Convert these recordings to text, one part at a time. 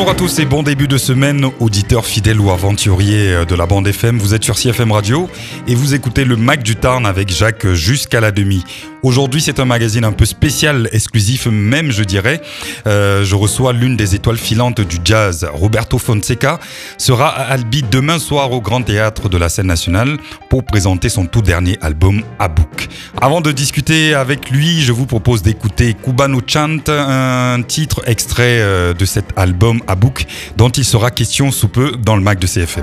Bonjour à tous et bon début de semaine, auditeurs fidèles ou aventuriers de la bande FM. Vous êtes sur CFM Radio et vous écoutez le Mac du Tarn avec Jacques jusqu'à la demi. Aujourd'hui, c'est un magazine un peu spécial, exclusif même, je dirais. Je reçois l'une des étoiles filantes du jazz. Roberto Fonseca sera à Albi demain soir au Grand Théâtre de la Scène Nationale pour présenter son tout dernier album, Abouk. Avant de discuter avec lui, je vous propose d'écouter Cubano Chant, un titre extrait de cet album Abouk, dont il sera question sous peu dans le Mac de CFM.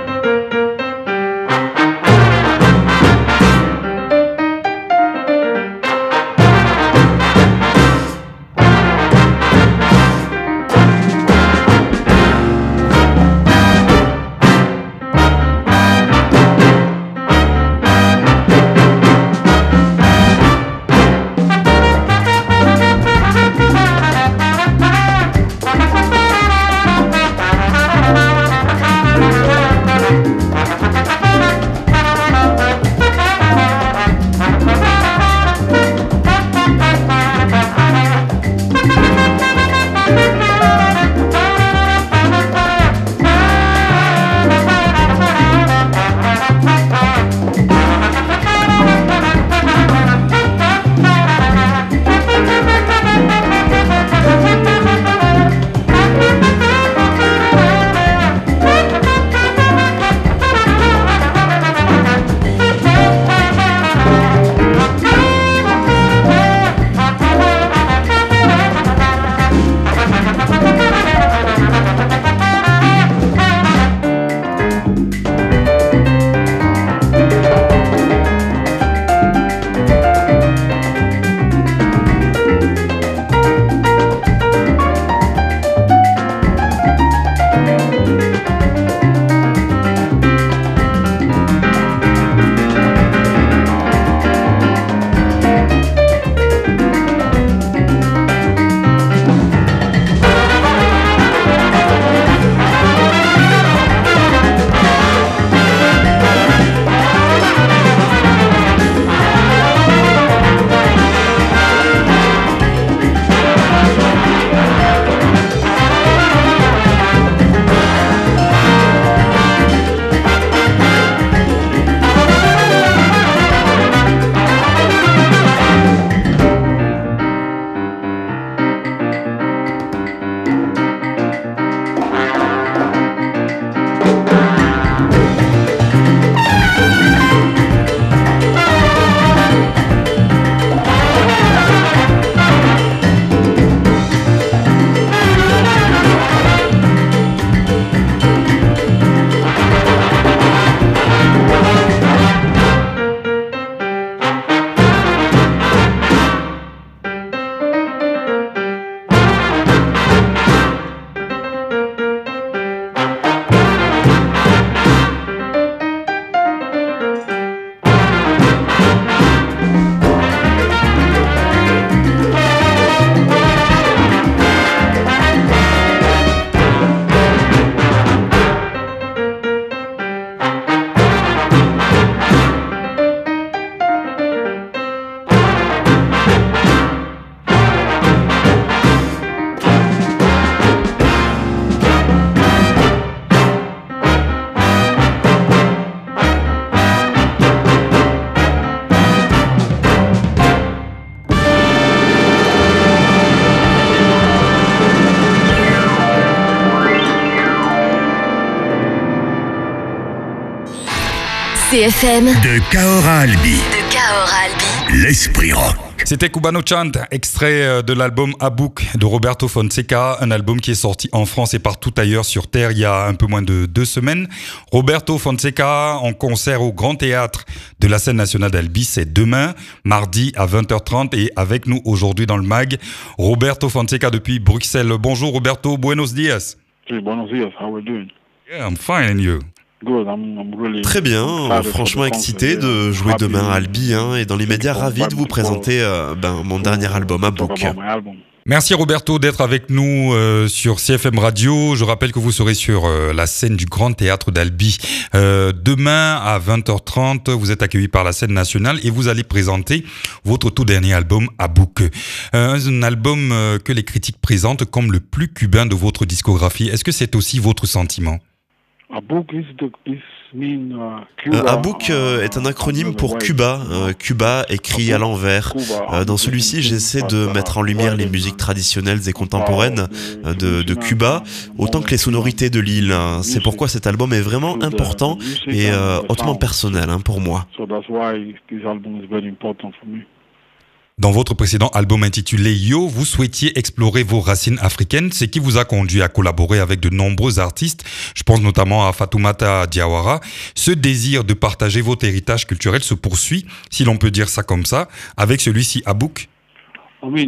CFM de Cahors à Albi. L'esprit rock. C'était Cubano Chant, extrait de l'album Abouk de Roberto Fonseca, un album qui est sorti en France et partout ailleurs sur Terre il y a un peu moins de 2 semaines. Roberto Fonseca en concert au Grand Théâtre de la Scène Nationale d'Albi, c'est demain, mardi à 20h30 et avec nous aujourd'hui dans le MAG, Roberto Fonseca depuis Bruxelles. Bonjour Roberto, buenos dias. Hey, buenos dias, how are you doing? Yeah, I'm fine and you? Good, I'm really Très bien, franchement excité de jouer demain à Albi et dans les médias ravi de vous présenter mon dernier album Abouk. Merci Roberto d'être avec nous sur CFM Radio. Je rappelle que vous serez sur la scène du Grand Théâtre d'Albi demain à 20h30. Vous êtes accueilli par la scène nationale et vous allez présenter votre tout dernier album Abouk. Un album que les critiques présentent comme le plus cubain de votre discographie. Est-ce que c'est aussi votre sentiment? Abouk est un acronyme pour Cuba. Cuba écrit à l'envers. Dans celui-ci, j'essaie de mettre en lumière les musiques traditionnelles et contemporaines de Cuba, autant que les sonorités de l'île. C'est pourquoi cet album est vraiment important et hautement personnel pour moi. Dans votre précédent album intitulé Yo, vous souhaitiez explorer vos racines africaines, ce qui vous a conduit à collaborer avec de nombreux artistes. Je pense notamment à Fatoumata Diawara. Ce désir de partager votre héritage culturel se poursuit, si l'on peut dire ça comme ça, avec celui-ci Abouk. Oui,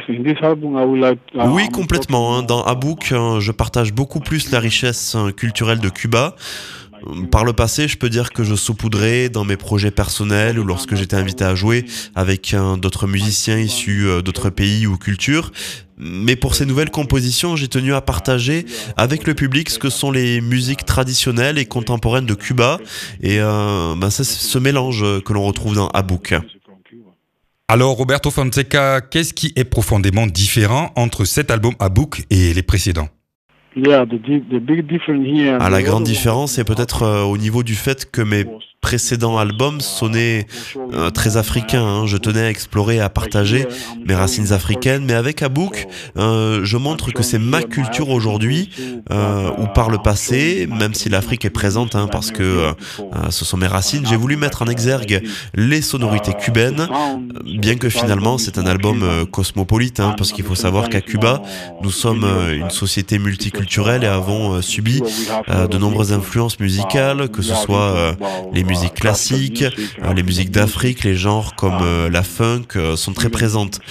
complètement. Dans Abouk, je partage beaucoup plus la richesse culturelle de Cuba. Par le passé, je peux dire que je saupoudrais dans mes projets personnels ou lorsque j'étais invité à jouer avec d'autres musiciens issus d'autres pays ou cultures. Mais pour ces nouvelles compositions, j'ai tenu à partager avec le public ce que sont les musiques traditionnelles et contemporaines de Cuba. Et c'est ce mélange que l'on retrouve dans Abouk. Alors Roberto Fonseca, qu'est-ce qui est profondément différent entre cet album Abouk et les précédents? La grande différence est peut-être au niveau du fait que mes précédents albums sonnaient très africains. Je tenais à explorer et à partager mes racines africaines, mais avec Abouk, je montre que c'est ma culture aujourd'hui, ou par le passé, même si l'Afrique est présente, parce que ce sont mes racines, j'ai voulu mettre en exergue les sonorités cubaines, bien que finalement c'est un album cosmopolite, parce qu'il faut savoir qu'à Cuba, nous sommes une société multiculturelle et avons subi de nombreuses influences musicales, que ce soit les musiques classiques, les musiques d'Afrique, les genres comme la funk sont très présentes.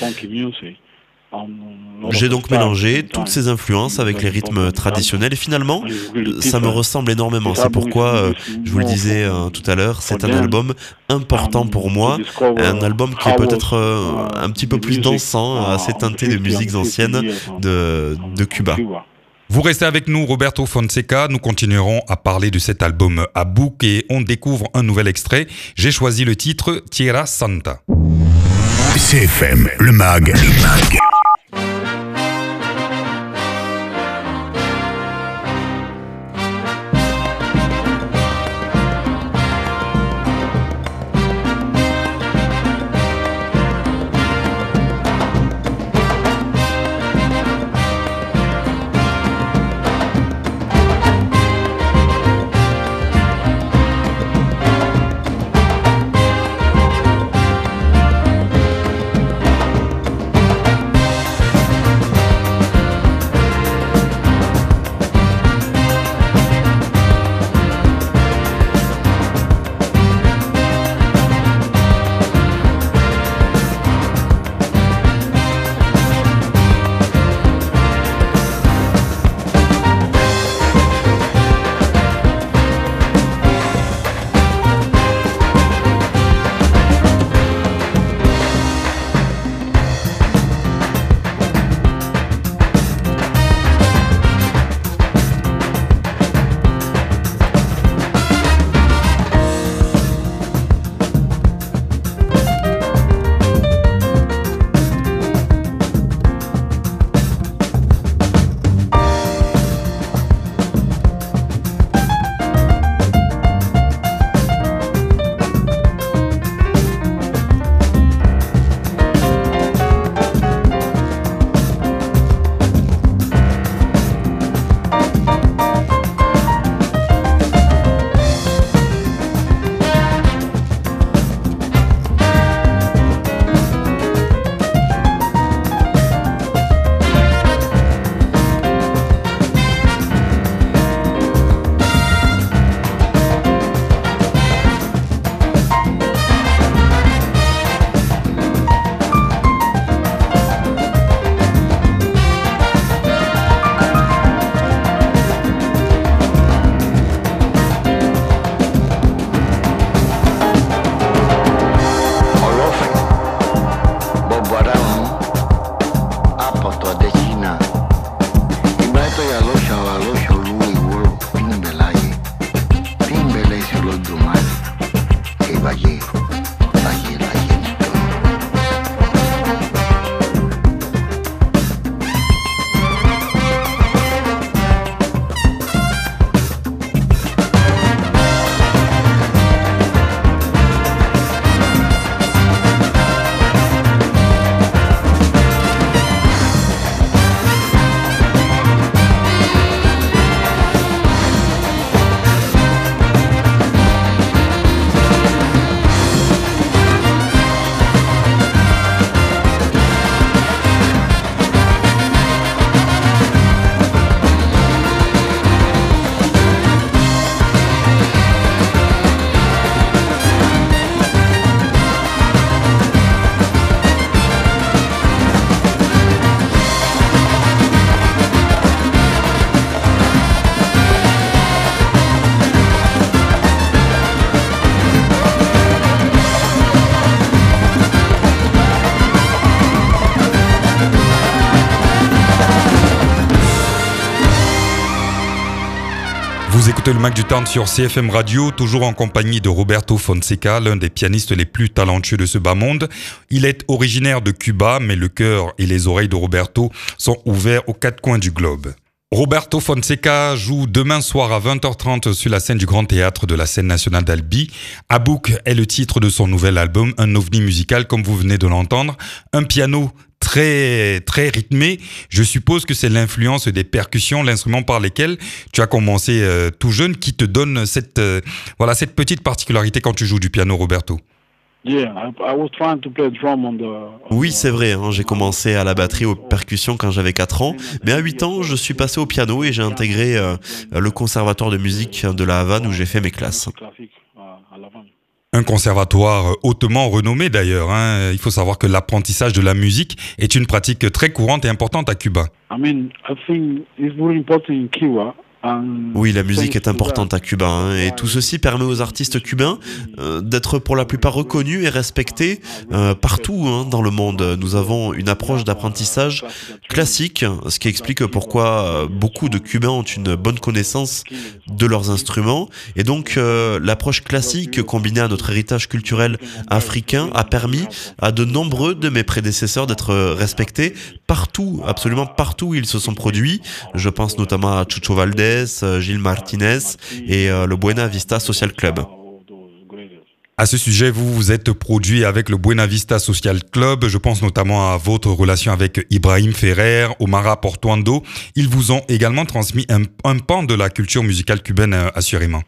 J'ai donc mélangé toutes ces influences avec les rythmes traditionnels et finalement, ça me ressemble énormément. C'est pourquoi, je vous le disais tout à l'heure, c'est un album important pour moi, un album qui est peut-être un petit peu plus dansant, assez teinté de musiques anciennes de Cuba. Vous restez avec nous, Roberto Fonseca. Nous continuerons à parler de cet album Abouk et on découvre un nouvel extrait. J'ai choisi le titre Tierra Santa. CFM, le mag. écoutez le Mac du Tarn sur CFM Radio, toujours en compagnie de Roberto Fonseca, l'un des pianistes les plus talentueux de ce bas monde. Il est originaire de Cuba, mais le cœur et les oreilles de Roberto sont ouverts aux quatre coins du globe. Roberto Fonseca joue demain soir à 20h30 sur la scène du Grand Théâtre de la Scène nationale d'Albi. Abouk est le titre de son nouvel album, un ovni musical comme vous venez de l'entendre. Un piano très rythmé. Je suppose que c'est l'influence des percussions, l'instrument par lesquels tu as commencé tout jeune, qui te donne cette petite particularité quand tu joues du piano, Roberto. Oui, c'est vrai, j'ai commencé à la batterie aux percussions quand j'avais 4 ans, mais à 8 ans, je suis passé au piano et j'ai intégré le conservatoire de musique de la Havane où j'ai fait mes classes. Un conservatoire hautement renommé d'ailleurs. Il faut savoir que l'apprentissage de la musique est une pratique très courante et importante à Cuba. Oui, la musique est importante à Cuba, et tout ceci permet aux artistes cubains d'être pour la plupart reconnus et respectés partout dans le monde. Nous avons une approche d'apprentissage classique, ce qui explique pourquoi beaucoup de Cubains ont une bonne connaissance de leurs instruments. Et donc, l'approche classique combinée à notre héritage culturel africain a permis à de nombreux de mes prédécesseurs d'être respectés partout, absolument partout où ils se sont produits. Je pense notamment à Chucho Valdés, Gilles Martinez et le Buena Vista Social Club. À ce sujet, vous vous êtes produit avec le Buena Vista Social Club. Je pense notamment à votre relation avec Ibrahim Ferrer, Omara Portuando. Ils vous ont également transmis un pan de la culture musicale cubaine, assurément.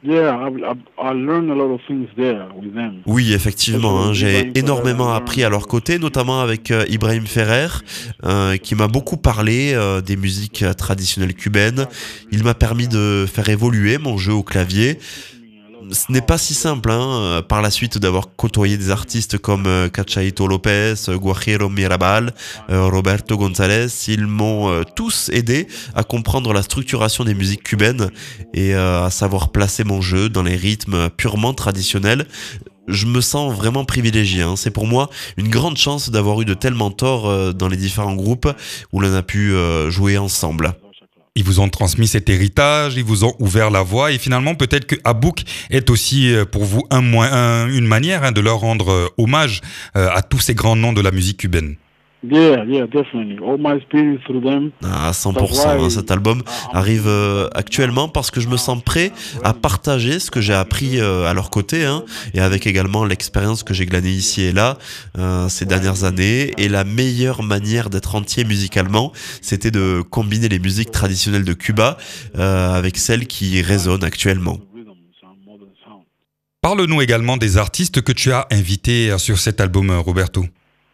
Oui, effectivement, j'ai énormément appris à leur côté, notamment avec Ibrahim Ferrer, qui m'a beaucoup parlé des musiques traditionnelles cubaines. Il m'a permis de faire évoluer mon jeu au clavier. Ce n'est pas si simple, par la suite d'avoir côtoyé des artistes comme Cachayito Lopez, Guajiro Mirabal, Roberto González. Ils m'ont tous aidé à comprendre la structuration des musiques cubaines et à savoir placer mon jeu dans les rythmes purement traditionnels. Je me sens vraiment privilégié. C'est pour moi une grande chance d'avoir eu de tels mentors dans les différents groupes où l'on a pu jouer ensemble. Ils vous ont transmis cet héritage, ils vous ont ouvert la voie et finalement peut-être que Abouk est aussi pour vous une manière de leur rendre hommage à tous ces grands noms de la musique cubaine. À 100%, cet album arrive actuellement parce que je me sens prêt à partager ce que j'ai appris à leur côté et avec également l'expérience que j'ai glanée ici et là ces dernières années. Et la meilleure manière d'être entier musicalement, c'était de combiner les musiques traditionnelles de Cuba avec celles qui résonnent actuellement. Parle-nous également des artistes que tu as invités sur cet album, Roberto.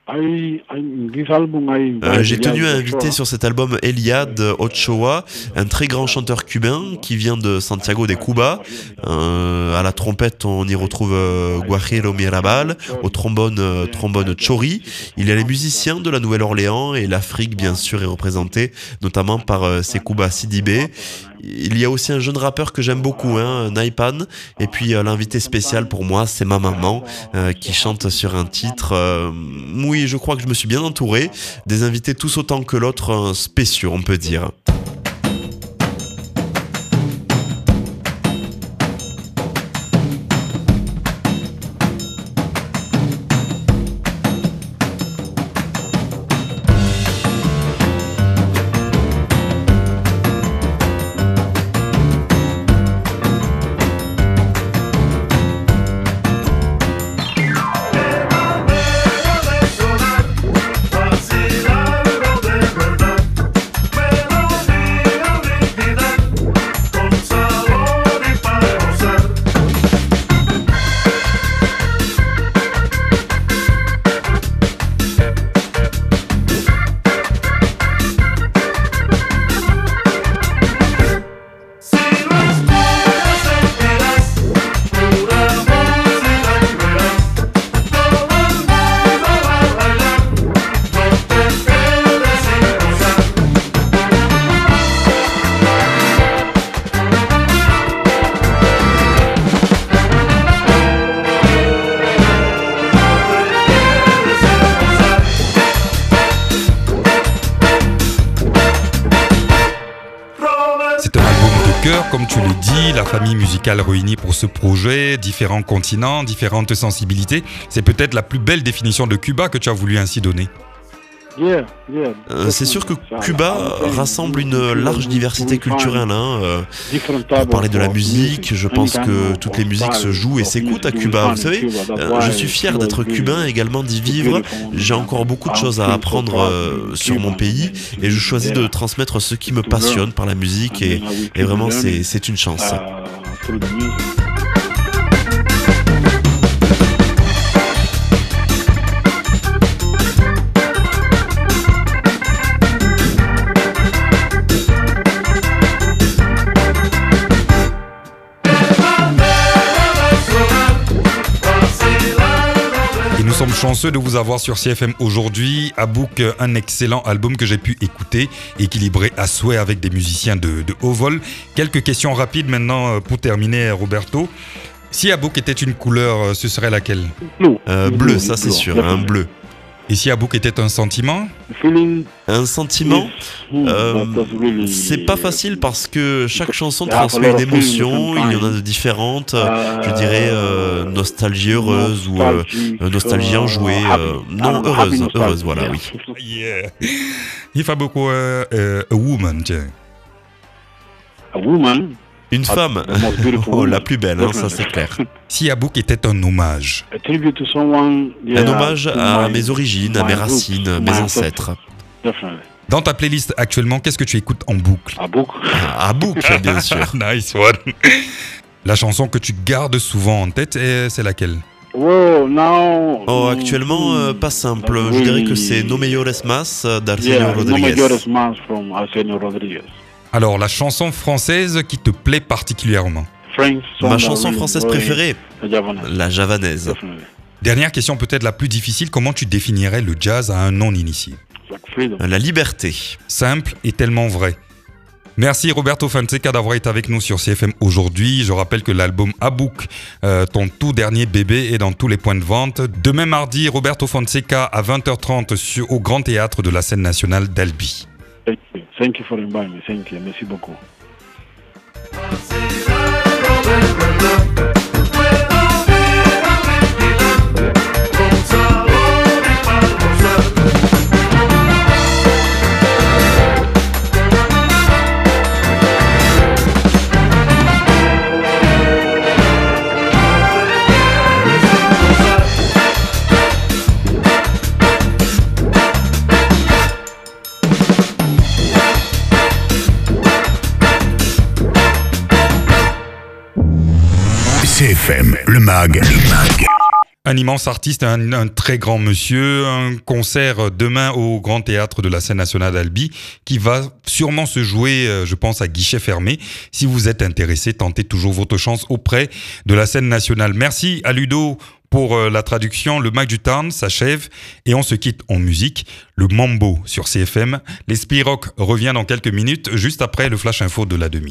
J'ai tenu à inviter sur cet album Eliad Ochoa, un très grand chanteur cubain qui vient de Santiago de Cuba. À la trompette, on y retrouve Guajiro Mirabal, au trombone Chori. Il y a les musiciens de la Nouvelle-Orléans et l'Afrique, bien sûr, est représentée, notamment par Sekouba Sidibé. Il y a aussi un jeune rappeur que j'aime beaucoup, Naipan. Et puis l'invité spécial pour moi, c'est ma maman qui chante sur un titre. Oui, je crois que je me suis bien entouré. Des invités tous autant que l'autre, spéciaux, on peut dire. cœur, comme tu le dis, la famille musicale réunie pour ce projet, différents continents, différentes sensibilités. C'est peut-être la plus belle définition de Cuba que tu as voulu ainsi donner. C'est sûr que Cuba rassemble une large diversité culturelle. Pour parler de la musique, je pense que toutes les musiques se jouent et s'écoutent à Cuba. Vous savez, je suis fier d'être cubain et également d'y vivre. J'ai encore beaucoup de choses à apprendre sur mon pays et je choisis de transmettre ce qui me passionne par la musique et vraiment c'est une chance. Nous sommes chanceux de vous avoir sur CFM aujourd'hui. Abouk, un excellent album que j'ai pu écouter, équilibré à souhait avec des musiciens de haut vol. Quelques questions rapides maintenant pour terminer, Roberto. Si Abouk était une couleur, ce serait laquelle ? Bleu, ça c'est sûr, un bleu. Et si Abouk était un sentiment ? Un sentiment, c'est pas facile parce que chaque chanson transmet une émotion, il y en a de différentes, je dirais nostalgie heureuse ou nostalgie enjouée, non heureuse, voilà, oui. Yeah. Il fait beaucoup a woman, tiens. A woman? Une femme, la plus belle, ça c'est clair. Si Abouk était un hommage? Un hommage à mes origines, à mes racines, mes ancêtres. Dans ta playlist actuellement, qu'est-ce que tu écoutes en boucle? Abouk, bien sûr. Nice one. La chanson que tu gardes souvent en tête, c'est laquelle? Actuellement, pas simple. Je dirais que c'est No Mejores Mas d'Arsenio Rodriguez. Alors, la chanson française qui te plaît particulièrement? Ma chanson française préférée, la javanaise. Dernière question, peut-être la plus difficile, comment tu définirais le jazz à un non-initié? La liberté. Simple et tellement vrai. Merci Roberto Fonseca d'avoir été avec nous sur CFM aujourd'hui. Je rappelle que l'album Abouk, ton tout dernier bébé, est dans tous les points de vente. Demain mardi, Roberto Fonseca à 20h30 au Grand Théâtre de la Scène nationale d'Albi. Thank you for inviting me. Thank you. Merci beaucoup. CFM, le mag. Un immense artiste, un très grand monsieur, un concert demain au Grand Théâtre de la Scène nationale d'Albi qui va sûrement se jouer, je pense, à guichet fermé. Si vous êtes intéressé, tentez toujours votre chance auprès de la Scène nationale. Merci à Ludo pour la traduction. Le Mag du Tarn s'achève et on se quitte en musique. Le Mambo sur CFM. L'Esprit Rock revient dans quelques minutes, juste après le Flash Info de la demi.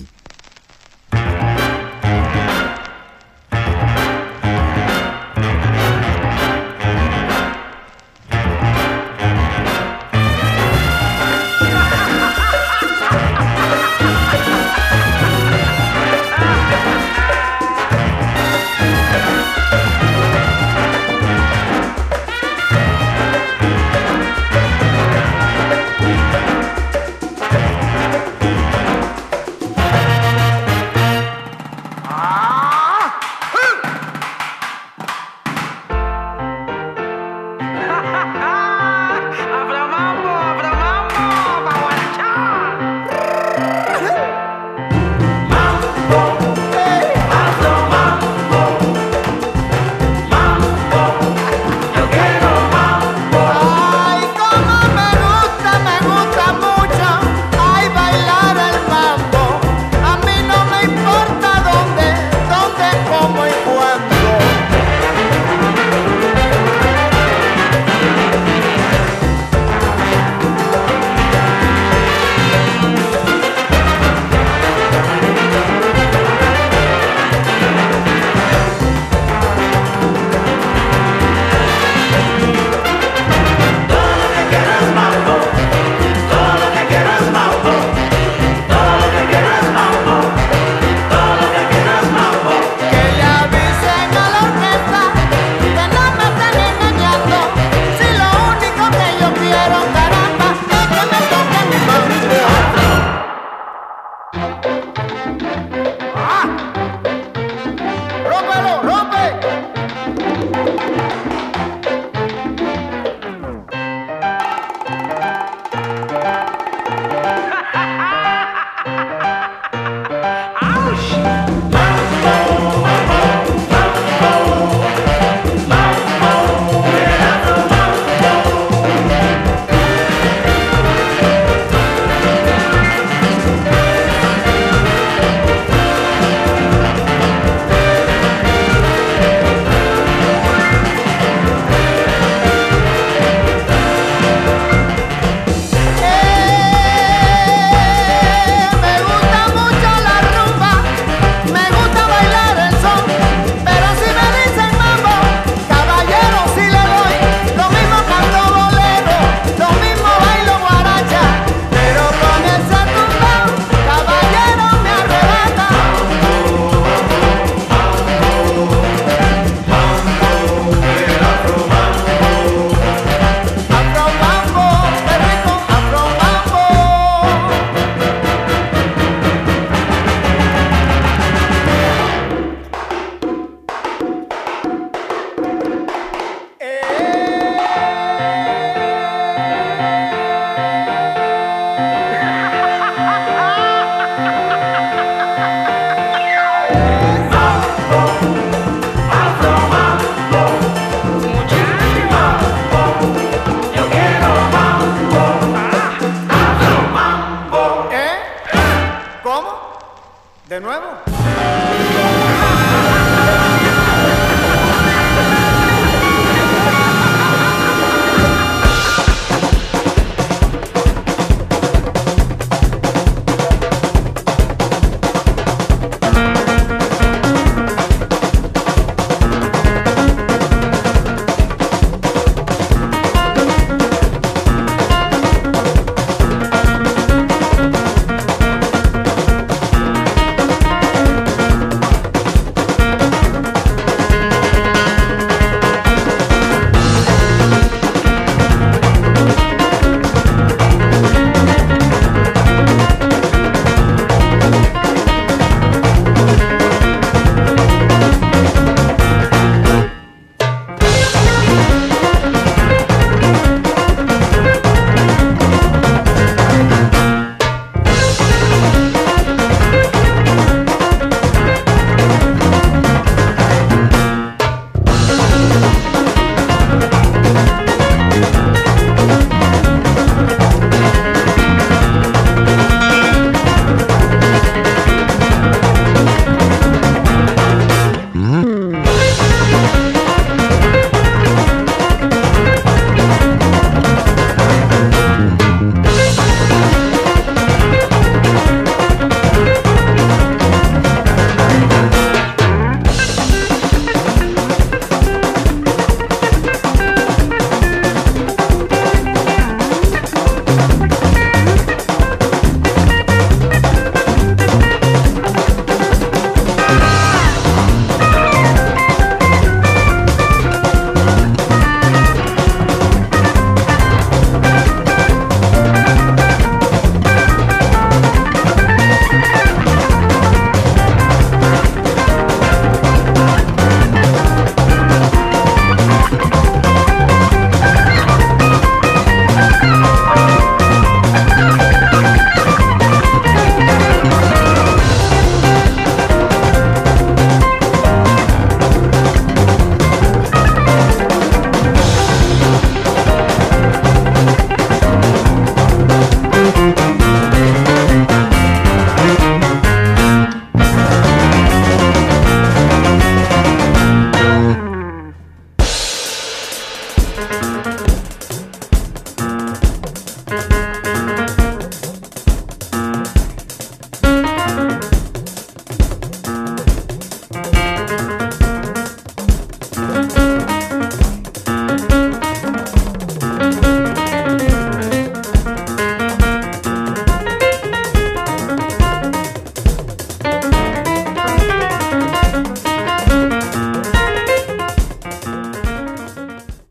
De nuevo.